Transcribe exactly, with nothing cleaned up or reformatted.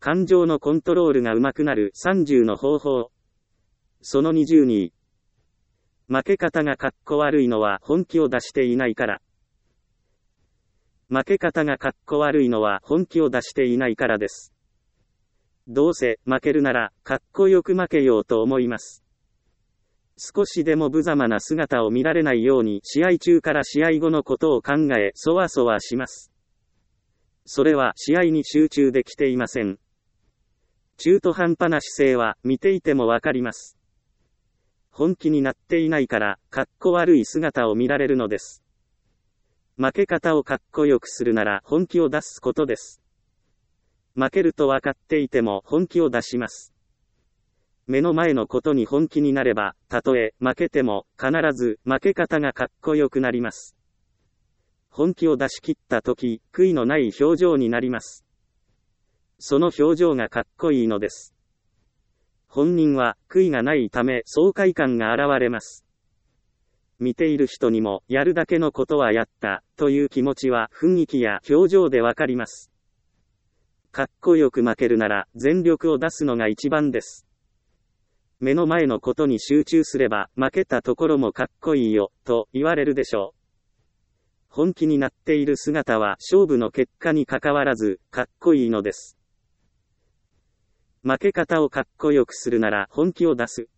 感情のコントロールが上手くなるさんじゅうの方法。そのにじゅうに。負け方がかっこ悪いのは本気を出していないから。負け方がかっこ悪いのは本気を出していないからです。どうせ負けるならかっこよく負けようと思います。少しでも無様な姿を見られないように試合中から試合後のことを考えそわそわします。それは試合に集中できていません。中途半端な姿勢は見ていてもわかります。本気になっていないからかっこ悪い姿を見られるのです。負け方をかっこよくするなら本気を出すことです。負けると分かっていても本気を出します。目の前のことに本気になれば、たとえ負けても必ず負け方がかっこよくなります。本気を出し切ったとき、悔いのない表情になります。その表情がかっこいいのです。本人は悔いがないため爽快感が現れます。見ている人にもやるだけのことはやったという気持ちは雰囲気や表情でわかります。かっこよく負けるなら全力を出すのが一番です。目の前のことに集中すれば負けたところもかっこいいよと言われるでしょう。本気になっている姿は勝負の結果に関わらずかっこいいのです。負け方をかっこよくするなら本気を出す。